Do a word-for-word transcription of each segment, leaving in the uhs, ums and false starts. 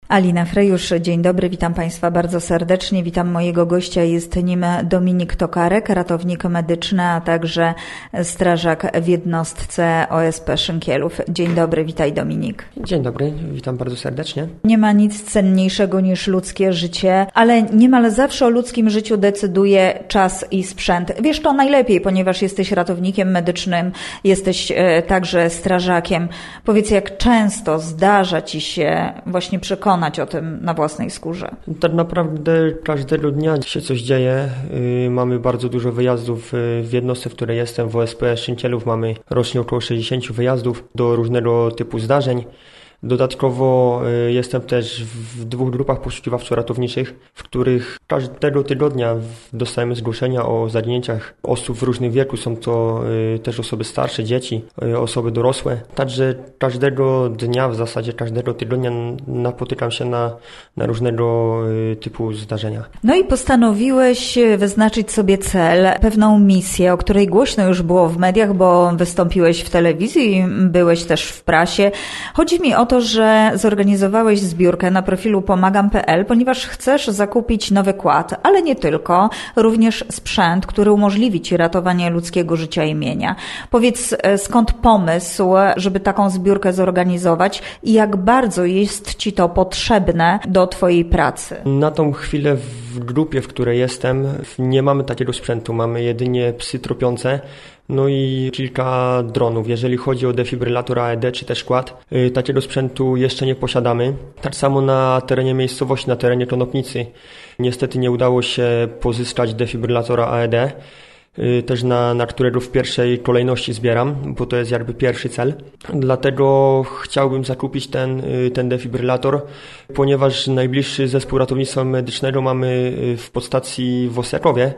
Alina Frejusz, dzień dobry, witam Państwa bardzo serdecznie. Witam mojego gościa, jest nim Dominik Tokarek, ratownik medyczny, a także strażak w jednostce O S P Szynkielów. Dzień dobry, witaj Dominik. Dzień dobry, witam bardzo serdecznie. Nie ma nic cenniejszego niż ludzkie życie, ale niemal zawsze o ludzkim życiu decyduje czas i sprzęt. Wiesz to najlepiej, ponieważ jesteś ratownikiem medycznym, jesteś e, także strażakiem. Powiedz, jak często zdarza Ci się właśnie przekonać o tym na własnej skórze? Tak naprawdę każdego dnia się coś dzieje. Yy, mamy bardzo dużo wyjazdów w jednostce, w której jestem, w O S P Szynkielów. Mamy rocznie około sześćdziesiąt wyjazdów do różnego typu zdarzeń. Dodatkowo y, jestem też w dwóch grupach poszukiwawczo-ratowniczych, w których każdego tygodnia dostajemy zgłoszenia o zaginięciach osób w różnym wieku. Są to y, też osoby starsze, dzieci, y, osoby dorosłe. Także każdego dnia, w zasadzie każdego tygodnia napotykam się na, na różnego y, typu zdarzenia. No i postanowiłeś wyznaczyć sobie cel, pewną misję, o której głośno już było w mediach, bo wystąpiłeś w telewizji, byłeś też w prasie. Chodzi mi o to, że zorganizowałeś zbiórkę na profilu pomagam kropka p l, ponieważ chcesz zakupić nowy kład, ale nie tylko, również sprzęt, który umożliwi Ci ratowanie ludzkiego życia i mienia. Powiedz, skąd pomysł, żeby taką zbiórkę zorganizować i jak bardzo jest Ci to potrzebne do Twojej pracy? Na tą chwilę w grupie, w której jestem, nie mamy takiego sprzętu, mamy jedynie psy tropiące. No i kilka dronów. Jeżeli chodzi o defibrylator A E D czy też kład, yy, takiego sprzętu jeszcze nie posiadamy. Tak samo na terenie miejscowości, na terenie Konopnicy. Niestety nie udało się pozyskać defibrylatora A E D, yy, też na, na którego w pierwszej kolejności zbieram, bo to jest jakby pierwszy cel. Dlatego chciałbym zakupić ten, yy, ten defibrylator, ponieważ najbliższy zespół ratownictwa medycznego mamy w podstacji w Osjakowie,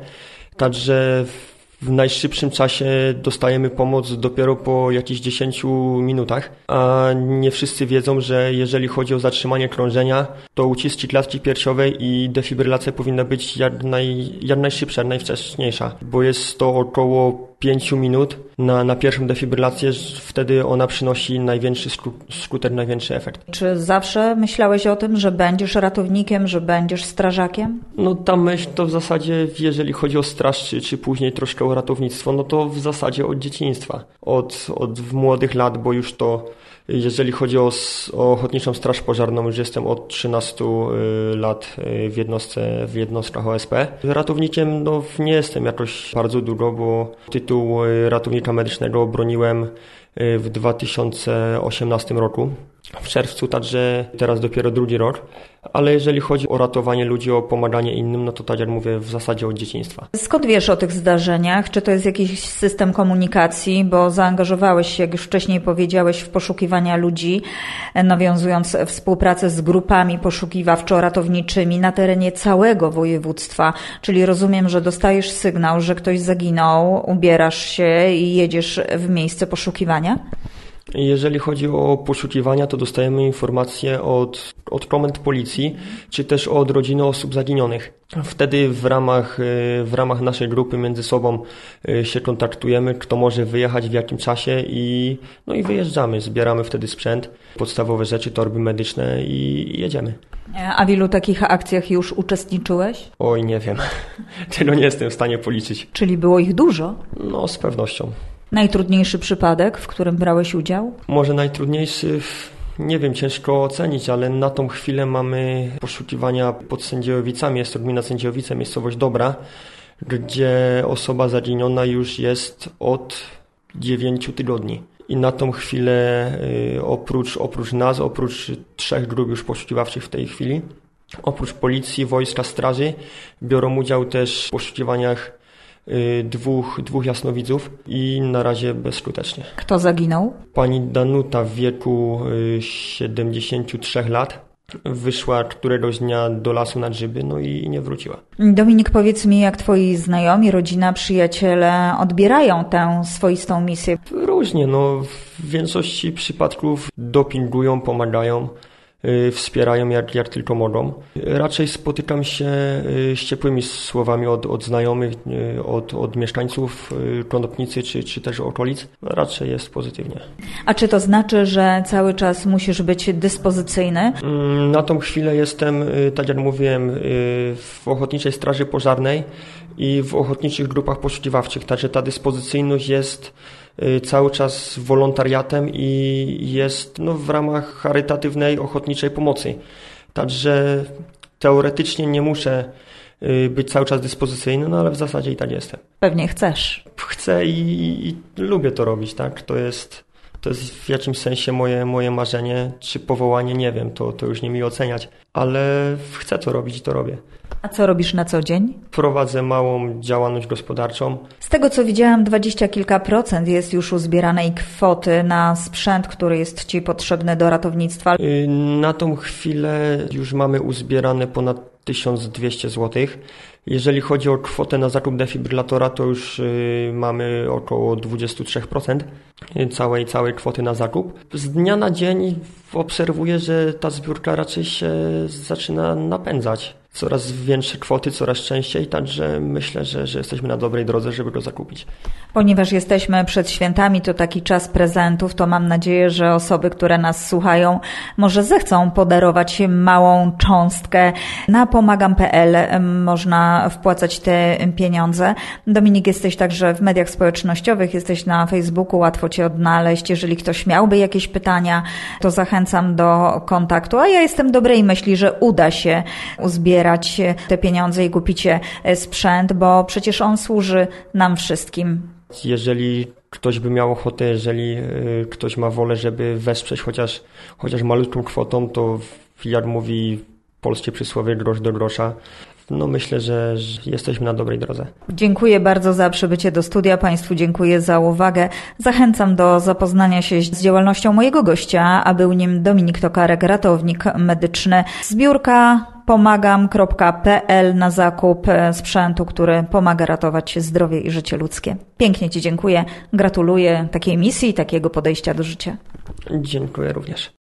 także w W najszybszym czasie dostajemy pomoc dopiero po jakichś dziesięciu minutach, a nie wszyscy wiedzą, że jeżeli chodzi o zatrzymanie krążenia, to uciski klatki piersiowej i defibrylacja powinna być jak, naj, jak najszybsza, jak najwcześniejsza, bo jest to około pięciu minut na, na pierwszą defibrylację, wtedy ona przynosi największy skutek, największy efekt. Czy zawsze myślałeś o tym, że będziesz ratownikiem, że będziesz strażakiem? No ta myśl to w zasadzie, jeżeli chodzi o straż, czy, czy później troszkę o ratownictwo, no to w zasadzie od dzieciństwa, od, od młodych lat, bo już to, jeżeli chodzi o, o Ochotniczą Straż Pożarną, już jestem od trzynastu lat w jednostce, w jednostkach O S P. Ratownikiem no, nie jestem jakoś bardzo długo, bo tytuł ratownika medycznego obroniłem w dwa tysiące osiemnastym roku, w czerwcu, także teraz dopiero drugi rok. Ale jeżeli chodzi o ratowanie ludzi, o pomaganie innym, no to tak jak mówię, w zasadzie od dzieciństwa. Skąd wiesz o tych zdarzeniach? Czy to jest jakiś system komunikacji? Bo zaangażowałeś się, jak już wcześniej powiedziałeś, w poszukiwania ludzi, nawiązując współpracę z grupami poszukiwawczo-ratowniczymi na terenie całego województwa. Czyli rozumiem, że dostajesz sygnał, że ktoś zaginął, ubierasz się i jedziesz w miejsce poszukiwania? Jeżeli chodzi o poszukiwania, to dostajemy informacje od, od komend policji, czy też od rodziny osób zaginionych. Wtedy w ramach, w ramach naszej grupy między sobą się kontaktujemy, kto może wyjechać, w jakim czasie i, no i wyjeżdżamy. Zbieramy wtedy sprzęt, podstawowe rzeczy, torby medyczne i jedziemy. A w ilu takich akcjach już uczestniczyłeś? Oj, nie wiem. Tego nie jestem w stanie policzyć. Czyli było ich dużo? No, z pewnością. Najtrudniejszy przypadek, w którym brałeś udział? Może najtrudniejszy, nie wiem, ciężko ocenić, ale na tą chwilę mamy poszukiwania pod Sędziejowicami. Jest to gmina Sędziejowice, miejscowość Dobra, gdzie osoba zaginiona już jest od dziewięciu tygodni. I na tą chwilę oprócz, oprócz nas, oprócz trzech grup już poszukiwawczych w tej chwili, oprócz policji, wojska, straży, biorą udział też w poszukiwaniach Dwóch, dwóch jasnowidzów i na razie bezskutecznie. Kto zaginął? Pani Danuta w wieku siedemdziesięciu trzech lat wyszła któregoś dnia do lasu na grzyby, no i nie wróciła. Dominik, powiedz mi, jak twoi znajomi, rodzina, przyjaciele odbierają tę swoistą misję? Różnie, no w większości przypadków dopingują, pomagają. wspierają jak, jak tylko mogą. Raczej spotykam się z ciepłymi słowami od, od znajomych, od, od mieszkańców Konopnicy czy, czy też okolic. Raczej jest pozytywnie. A czy to znaczy, że cały czas musisz być dyspozycyjny? Na tą chwilę jestem, tak jak mówiłem, w Ochotniczej Straży Pożarnej i w ochotniczych grupach poszukiwawczych. Także ta dyspozycyjność jest cały czas wolontariatem i jest no, w ramach charytatywnej, ochotniczej pomocy. Także teoretycznie nie muszę być cały czas dyspozycyjny, no ale w zasadzie i tak jestem. Pewnie chcesz. Chcę i, i, i lubię to robić, tak? To jest, to jest w jakimś sensie moje, moje marzenie, czy powołanie, nie wiem, to, to już nie mi oceniać, ale chcę to robić i to robię. A co robisz na co dzień? Prowadzę małą działalność gospodarczą. Z tego co widziałam, dwadzieścia kilka procent jest już uzbieranej kwoty na sprzęt, który jest Ci potrzebny do ratownictwa. Na tą chwilę już mamy uzbierane ponad tysiąc dwieście złotych. Jeżeli chodzi o kwotę na zakup defibrylatora, to już mamy około dwadzieścia trzy procent całej, całej kwoty na zakup. Z dnia na dzień obserwuję, że ta zbiórka raczej się zaczyna napędzać. Coraz większe kwoty, coraz częściej, także myślę, że, że jesteśmy na dobrej drodze, żeby go zakupić. Ponieważ jesteśmy przed świętami, to taki czas prezentów, to mam nadzieję, że osoby, które nas słuchają, może zechcą podarować małą cząstkę. Na pomagam kropka p l można wpłacać te pieniądze. Dominik, jesteś także w mediach społecznościowych, jesteś na Facebooku, łatwo Cię odnaleźć. Jeżeli ktoś miałby jakieś pytania, to zachęcam do kontaktu, a ja jestem dobrej myśli, że uda się uzbierać te pieniądze i kupicie sprzęt, bo przecież on służy nam wszystkim. Jeżeli ktoś by miał ochotę, jeżeli ktoś ma wolę, żeby wesprzeć chociaż, chociaż malutką kwotą, to jak mówi polskie przysłowie, grosz do grosza, no myślę, że, że jesteśmy na dobrej drodze. Dziękuję bardzo za przybycie do studia. Państwu dziękuję za uwagę. Zachęcam do zapoznania się z działalnością mojego gościa, a był nim Dominik Tokarek, ratownik medyczny. Zbiórka pomagam kropka p l na zakup sprzętu, który pomaga ratować zdrowie i życie ludzkie. Pięknie Ci dziękuję. Gratuluję takiej misji i takiego podejścia do życia. Dziękuję również.